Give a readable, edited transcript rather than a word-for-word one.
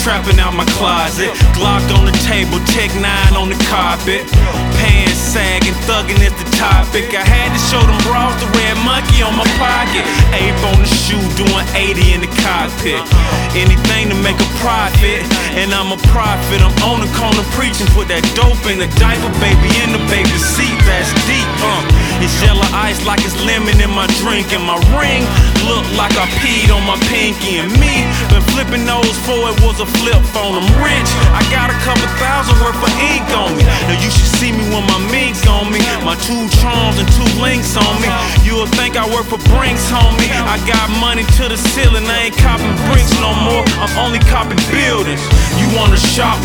trapping out my closet. Glock on the table, Tech 9 on the carpet. Pants sagging, thugging is the topic. I had to show them bras the red monkey on my pocket. Ape on the shoe, doing 80 in the cockpit. Anything to make a profit, and I'm a prophet. I'm on the corner preaching, put that dope in the diaper, baby, in the baby seat. That's deep, It's yellow ice like it's lemon in my drink, and my ring look like I peed on my pinky. And me, been flipping those for it was a flip phone. I'm rich, I got a couple thousand worth of ink on me. Now you should see me with my mink on me, my 2 charms and 2 links on me. You'll think I work for Brinks, homie. I got money to the ceiling, I ain't copping bricks no more, I'm only copping buildings. You wanna shop